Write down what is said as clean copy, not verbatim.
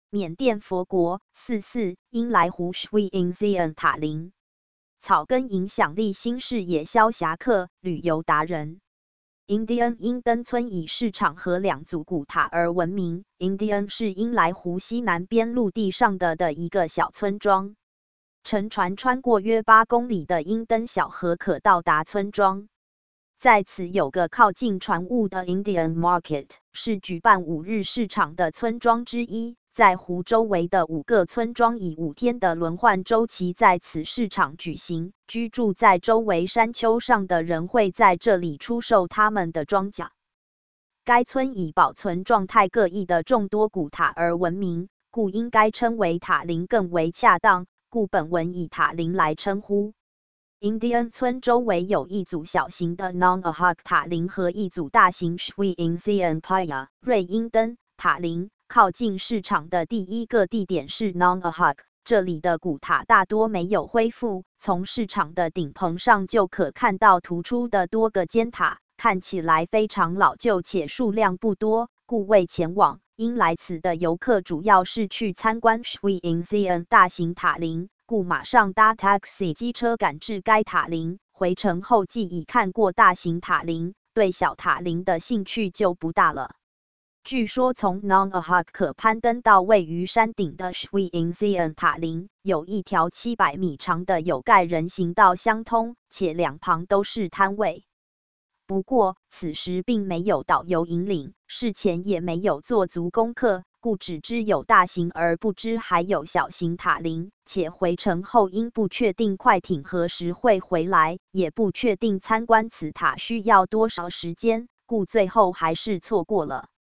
缅甸佛国44英莱湖 Shui In Zion 塔林。草根影响力新视野萧侠客，旅游达人。Indian 英登村以市场和2组古塔而闻名。Indian 是英莱湖西南边陆地上的一个小村庄。乘船穿过约8公里的英登小河可到达村庄。在此有个靠近船坞的 Indian Market， 是举办5日市场的村庄之一。在湖周围的5个村庄以5天的轮换周期在此市场举行，居住在周围山丘上的人会在这里出售他们的庄稼。该村以保存状态各异的众多古塔而闻名，故应该称为塔林更为恰当，故本文以塔林来称呼。Indian 村周围有一组小型的 Non-Ahak 塔林和一组大型 Shui In Zion Paya 瑞英登塔林。靠近市场的第一个地点是 Non-Ahak， 这里的古塔大多没有恢复，从市场的顶棚上就可看到突出的多个尖塔，看起来非常老旧且数量不多，故未前往。因来此的游客主要是去参观 Shui In Zion 大型塔林，故马上搭 taxi 机车赶至该塔林，回程后既已看过大型塔林，对小塔林的兴趣就不大了。据说从 Non-Ahak 可攀登到位于山顶的 Shui In Zion 塔林，有一条700米长的有盖人行道相通，且2旁都是摊位。不过，此时并没有导游引领，事前也没有做足功课，故只知有大型而不知还有小型塔林，且回程后因不确定快艇何时会回来，也不确定参观此塔需要多少时间，故最后还是错过了。